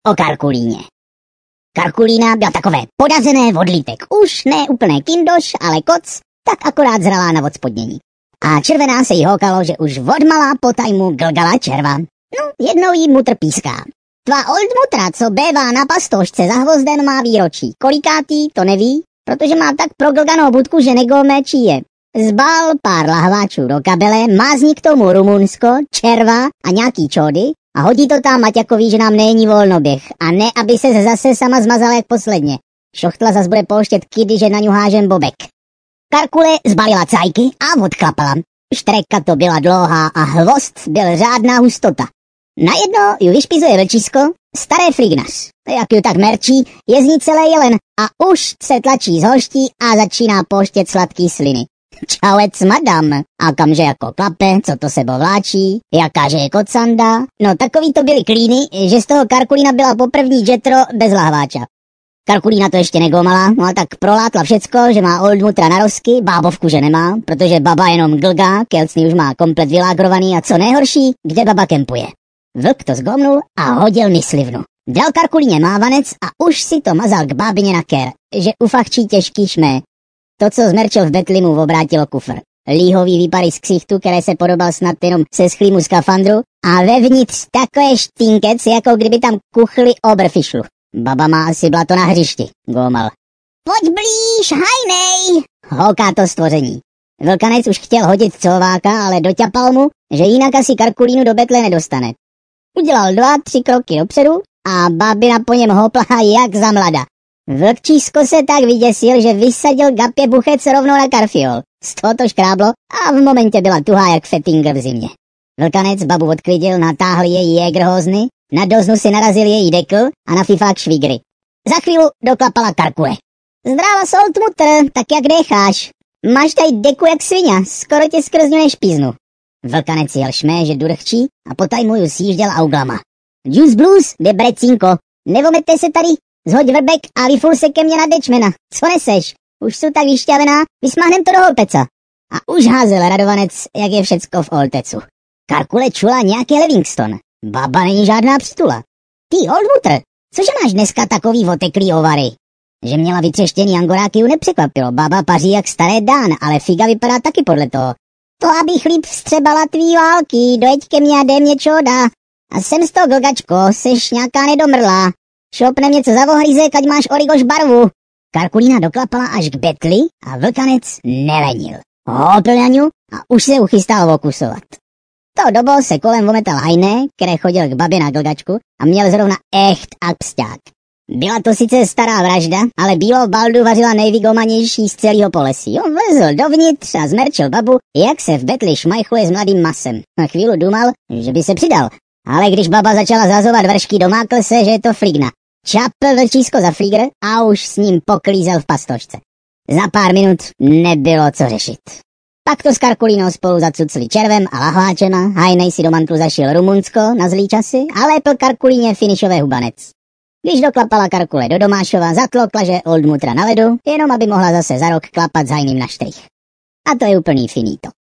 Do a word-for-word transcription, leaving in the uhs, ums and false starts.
o Karkulíně. Karkulína byla takové podazené vodlítek. Už ne úplné kindoš, ale koc, tak akorát zralá na odspodnění. A červená se jí hokalo, že už odmalá po tajmu glgala červa. No, jednou jí mutr píská. Tvá old mutra, co bévá na pastošce za hvozden, má výročí. Kolikátý, to neví, protože má tak proglganou budku, že negolmé či je. Zbal pár lahváčů do kabele, mázní k tomu Rumunsko, červa a nějaký čódy a hodí to tam Maťakovi, že nám není volnoběh. A ne, aby se zase sama zmazala jak posledně. Šochtla zas bude pouštět kidy, že na ňu hážem bobek. Karkule zbalila cajky a odklapala. Štreka to byla dlouhá a hvost byl řádná hustota. Najedno ju vyšpizuje vlčisko, staré frignař. Jak ju tak merčí, je z ní celé jelen a už se tlačí z hoští a začíná pouštět sladký sliny. Čauec, madam. A kamže jako klape, co to sebo vláčí, jakáže je kocanda. No takový to byly klíny, že z toho Karkulína byla poprvní jetro bez lahváča. Karkulína to ještě negomala, no a tak prolátla všecko, že má old mutra na rozky, bábovku že nemá, protože baba jenom glgá, kelcný už má komplet vylágrovaný a co nejhorší, kde baba kempuje. Vlk to zgomnul a hodil myslivnu. Dal Karkulíně mávanec a už si to mazal k bábině na ker, že ufachčí těžký šmé. To, co zmerčil v betli, mu obrátilo kufr. Líhový výpary z ksichtu, které se podobal snad jenom se schlímu skafandru a vevnitř takové štínkec, jako kdyby tam kuchli obrfišlu. Baba má asi blato na hřišti, gómal. Pojď blíž, hajnej, houká to stvoření. Vlkanec už chtěl hodit cováka, ale doťapal mu, že jinak asi Karkulínu do betle nedostane. Udělal dva, tři kroky dopředu a babina po něm hopla jak za mlada. Vlkčísko se tak vyděsil, že vysadil gapě buchec rovnou na karfiol. Z toho to škráblo a v momentě byla tuhá jak fettinger v zimě. Vlkanec babu odklidil, natáhl její jégrhozny, na doznu si narazil její dekl a na fifák švigry. Za chvíli doklapala Karkule. Zdráva solt mutr, tak jak decháš? Máš tady deku jak svině, skoro tě skrzňuje špíznu. Vlkanec jel šmé, že durchčí a potajmu ju sjížděl auglama. Juice blues, debrecínko, nevomete se tady, zhoď vrbek a vyful se ke mně na dečmena. Co neseš? Už jsou tak vyšťavená, vysmáhnem to do holpeca. A už házel radovanec, jak je všecko v oltecu. Karkule čula nějaký Livingston. Baba není žádná přitula. Ty, old mutr, cože máš dneska takový oteklý ovary? Že měla vytřeštěný angoráky ju nepřekvapilo. Baba paří jak staré dán, ale figa vypadá taky podle toho. To aby chlíp vstřebala tvý války, dojeď ke mně a dej mě čoda. A jsem z toho glgačko, seš nějaká nedomrlá. Šopne mě co za vohryzek, ať máš origoš barvu. Karkulína doklapala až k betli a vlkanec nelenil. Hopl na ňu a už se uchystal okusovat. To dobou se kolem vometal hajné, který chodil k babě na glgačku a měl zrovna echt a psťák. Byla to sice stará vražda, ale bílou baldu vařila nejvygomanější z celého polesí. On vlezl dovnitř a zmerčil babu, jak se v betli šmajchluje s mladým masem. Na chvíli dumal, že by se přidal. Ale když baba začala zazovat vršky, domákl se, že je to flígna. Čapl vlčísko za flígr a už s ním poklízel v pastošce. Za pár minut nebylo co řešit. Pak to s Karkulínou spolu zacucli červem a lahváčema, hajnej si do mantlu zašil Rumunsko na zlý časy a lépl Karkulíně finišové hubanec. Když doklapala Karkule do Domášova, zatlokla, že old mutra na ledu, jenom aby mohla zase za rok klapat s hajným na štrich. A to je úplný finito.